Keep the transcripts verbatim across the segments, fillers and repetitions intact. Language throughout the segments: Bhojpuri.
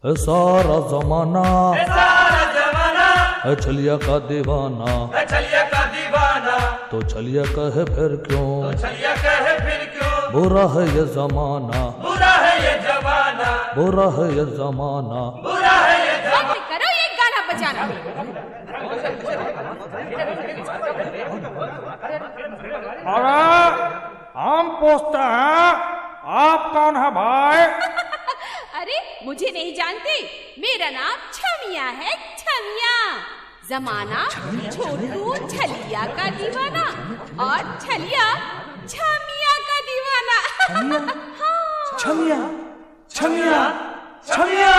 है सारा जमाना है सारा जमाना है छलिया का दीवाना है छलिया का दीवाना। तो छलिया कहे फिर क्यों तो छलिया कहे फिर क्यों बुरा है ये जमाना बुरा है ये जमाना बुरा है ये जमाना बुरा है ये जमाना। बंद करो ये गाना बजाना। अरे हम पूछते हैं आप कौन है भाई? अरे मुझे नहीं जानते, मेरा नाम छमिया है, छमिया। जमाना छोटू छलिया का दीवाना और छलिया छमिया का दीवाना। हाँ। छमिया छमिया छमिया।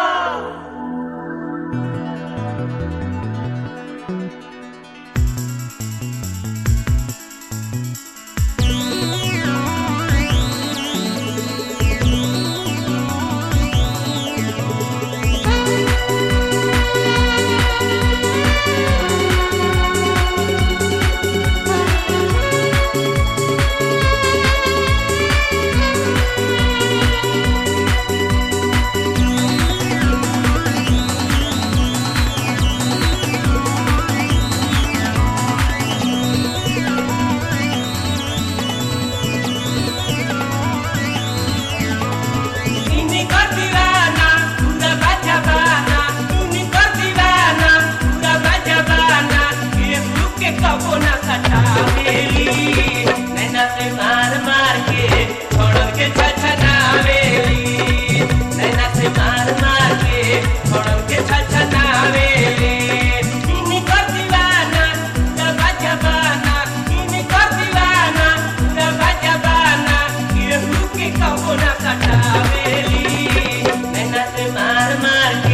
नैना से मार मार के छोड़ के छछनावेली, नैना से मार मार के छोड़ के छछनावेली। इनको दीवाना दबा जबाना, इनको दीवाना दबा जबाना, केहू के कबो ना सटावेली। नैना से मार मार